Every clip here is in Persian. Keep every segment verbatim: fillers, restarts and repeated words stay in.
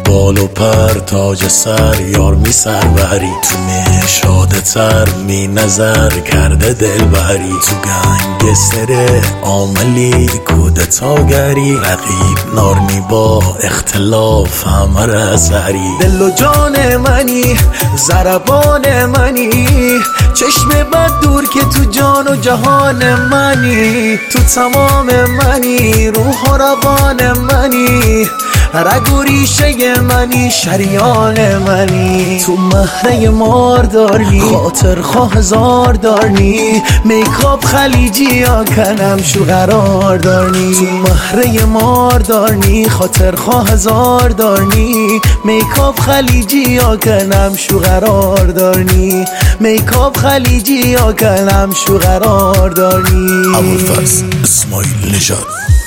بال و پر تاج سر یار می سروری، تو نشاده تر می نظر کرده دلبری، تو گنگستر عاملی کودتاگری، رقیب نارنی با اختلاف همه رزری. دل و جان منی ضربان منی، چشم بد دور که تو جان و جهان منی، تو تمام منی روح و روان منی، رگ و ریشه منی شریان منی، تو مهره مار دارنی خاطر خواه هزار دارنی، میکاپ خلیجی یا کنم شو قرار دارنی، تو مهره مار دارنی خاطر خواه هزار دارنی، میکاپ خلیجی یا کنم شو قرار دارنی، میکاپ خلیجی یا کنم شو قرار دارنی. ابوالفضل اسماعیل نژاد.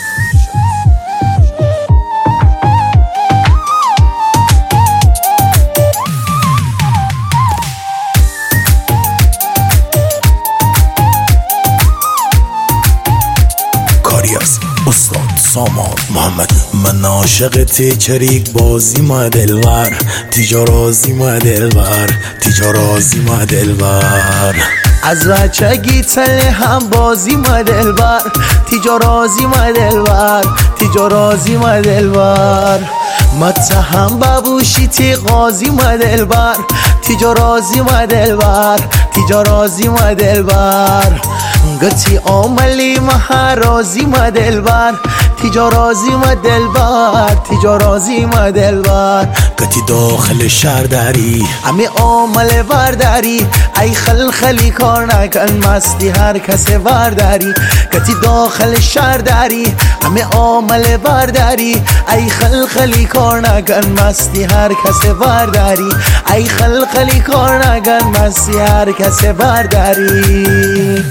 استاد سامان محمد. من عاشق تیچریک بازی ما دلبر، تیجا رازی ما دلبر، تیجا رازی ما دلبر، از بچگی تله هم بازی ما دلبر، تیجا رازی ما دلبر، تیجا رازی ما دلبر، متهم ببوشی تی قاضی ما دلبر، تیجا رازی ما دلبر، تیجا رازی ما دلبر، گتی عاملی مهرازی ما دلبر، تیجا رازی ما دلبر، تیجا رازی ما دلبر، گتی داخل شهر داری امی عامل برداری، ای خلخلی کار نکن مستی هر کس برداری، گتی داخل شهر داری امی عامل برداری، ای خلخلی کار نکن مستی هر کس برداری، ای خلخلی کار نکن مستی هر کس برداری.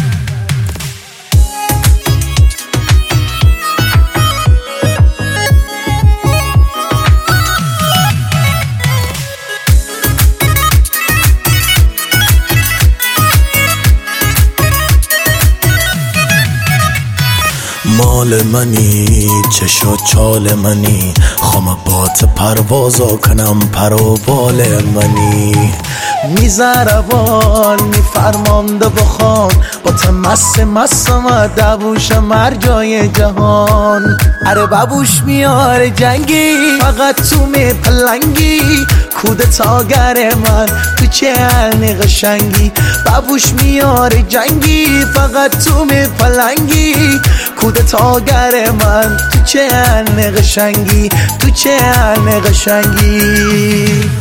مال منی چشا چال منی، خام بات پروازا کنم پر و بال منی، میزربان میفرمانده بخوان با تمس مسم دبوش مرجای جهان، اره ببوش میاره جنگی فقط تو می پلنگی، کودتاگر من تو چه علنی قشنگی، ببوش میاره جنگی فقط تو می پلنگی، کودتاگر من تو چه علنی قشنگی، تو چه علنی قشنگی.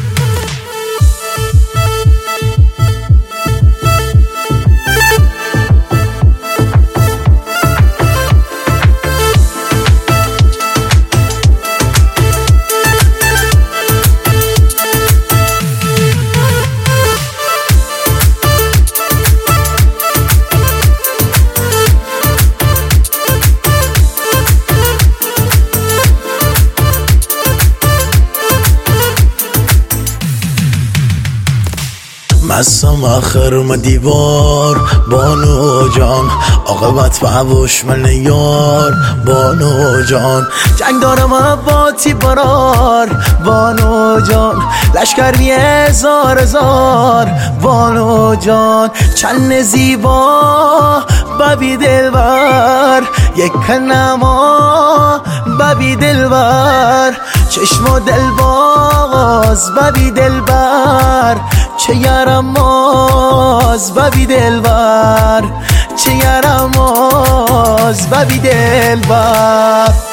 مستم آخر ما دیوار بانو جان، عاقبت ببوش من یار بانو جان، جنگ دارم عباتی برار بانو جان، لشکر بی هزار هزار بانو جان، چند زیبا ببی دلبر، یک نما ببی دلبر، چشم و دلباز ببی دلبر، چه یارماز ببی دلبر، چه یارماز ببی دلبر.